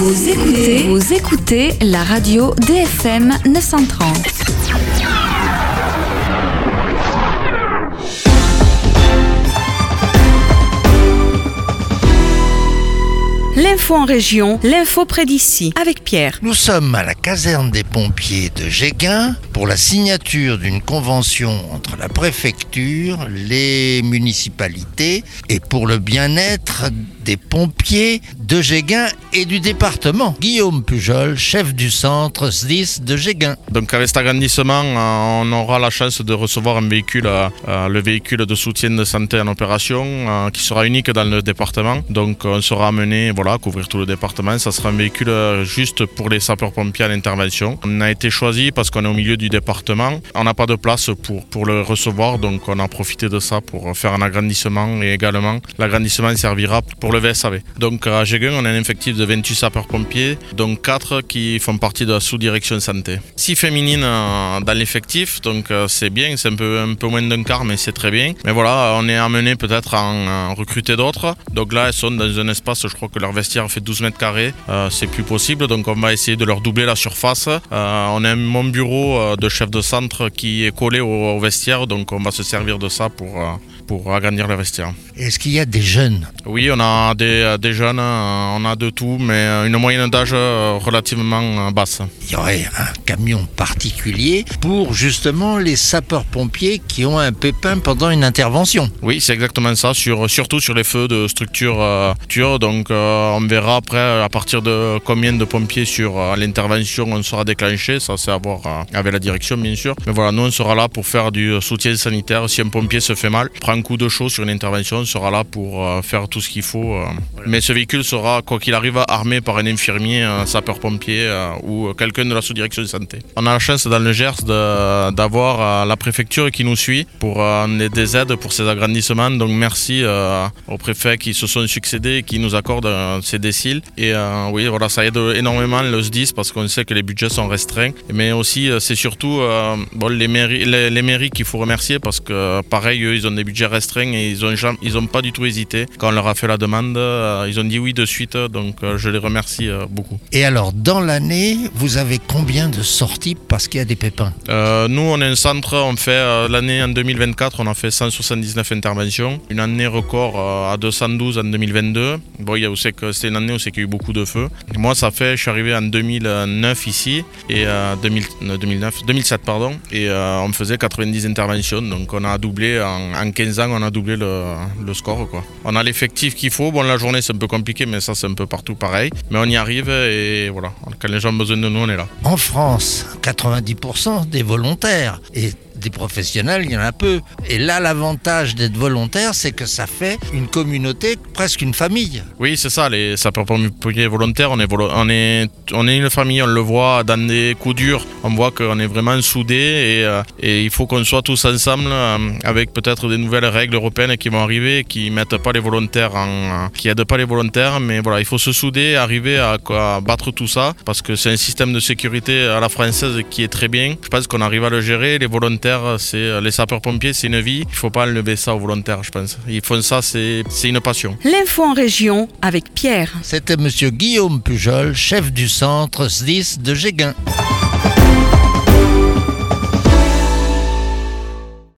Vous écoutez la radio DFM 930. L'info en région, l'info près d'ici, avec Pierre. Nous sommes à la caserne des pompiers de Géguin pour la signature d'une convention entre la préfecture, les municipalités et pour le bien-être des pompiers de Géguin et du département. Guillaume Pujol, chef du centre SDIS de Géguin. Donc avec cet agrandissement, on aura la chance de recevoir un véhicule, le véhicule de soutien de santé en opération, qui sera unique dans le département. Donc on sera amené à couvrir tout le département. Ça sera un véhicule juste pour les sapeurs-pompiers à l'intervention. On a été choisi parce qu'on est au milieu du département. On n'a pas de place pour le recevoir, donc on a profité de ça pour faire un agrandissement et également l'agrandissement servira pour le VSAV. Donc à Géguin, on a un effectif de 28 sapeurs-pompiers, donc 4 qui font partie de la sous-direction santé. 6 féminines dans l'effectif, donc c'est bien, c'est un peu moins d'un quart, mais c'est très bien. Mais voilà, on est amené peut-être à en recruter d'autres. Donc là, elles sont dans un espace, je crois que leur vestiaire fait 12 mètres carrés, c'est plus possible, donc on va essayer de leur doubler la surface. On a mon bureau de chef de centre qui est collé au vestiaire, donc on va se servir de ça pour agrandir le vestiaire. Est-ce qu'il y a des jeunes ? Oui, on a des jeunes, on a de tout, mais une moyenne d'âge relativement basse. Il y aurait un camion particulier pour justement les sapeurs-pompiers qui ont un pépin pendant une intervention. Oui, c'est exactement ça, surtout sur les feux de structure. Donc on verra après à partir de combien de pompiers sur l'intervention on sera déclenché, ça c'est à voir avec la direction bien sûr. Mais voilà, nous on sera là pour faire du soutien sanitaire. Si un pompier se fait mal, prend un coup de chaud sur une intervention, on sera là pour faire tout ce qu'il faut. Mais ce véhicule sera, quoi qu'il arrive, armé par un infirmier, un sapeur-pompier ou quelqu'un de la sous-direction de santé. On a la chance dans le Gers d'avoir la préfecture qui nous suit pour des aides pour ces agrandissements. Donc merci aux préfets qui se sont succédés et qui nous accordent ces déciles. Et oui, voilà, ça aide énormément le SDIS parce qu'on sait que les budgets sont restreints. Mais aussi, c'est surtout les mairies qu'il faut remercier parce que pareil, eux, ils ont des budgets restreints et ils ont pas du tout hésité. Quand on leur a fait la demande, ils ont dit oui de suite, donc je les remercie beaucoup. Et alors, dans l'année, vous avez combien de sorties parce qu'il y a des pépins ? Nous, on est un centre, on fait l'année en 2024, on a fait 179 interventions. Une année record à 212 en 2022. Bon, il y a aussi que c'était une année où c'est qu'il y a eu beaucoup de feux. Et moi, je suis arrivé en 2009 ici, et 2007, et on faisait 90 interventions, donc on a doublé, en 15 ans, on a doublé le score, quoi. On a l'effectif qu'il faut, bon la journée c'est un peu compliqué, mais ça c'est un peu partout pareil, mais on y arrive et voilà, quand les gens ont besoin de nous, on est là. En France, 90% des volontaires et des professionnels, il y en a peu. Et là, l'avantage d'être volontaire, c'est que ça fait une communauté, presque une famille. Oui, c'est ça, les sapeurs-pompiers volontaires, on est une famille, on le voit dans des coups durs, on voit qu'on est vraiment soudés et il faut qu'on soit tous ensemble avec peut-être des nouvelles règles européennes qui vont arriver, qui mettent pas les volontaires qui aident pas les volontaires, mais voilà, il faut se souder, arriver à battre tout ça, parce que c'est un système de sécurité à la française qui est très bien. Je pense qu'on arrive à le gérer, les volontaires, les sapeurs-pompiers, c'est une vie. Il ne faut pas enlever ça aux volontaires, je pense. Ils font ça, c'est une passion. L'info en région avec Pierre. C'était monsieur Guillaume Pujol, chef du centre SDIS de Géguin.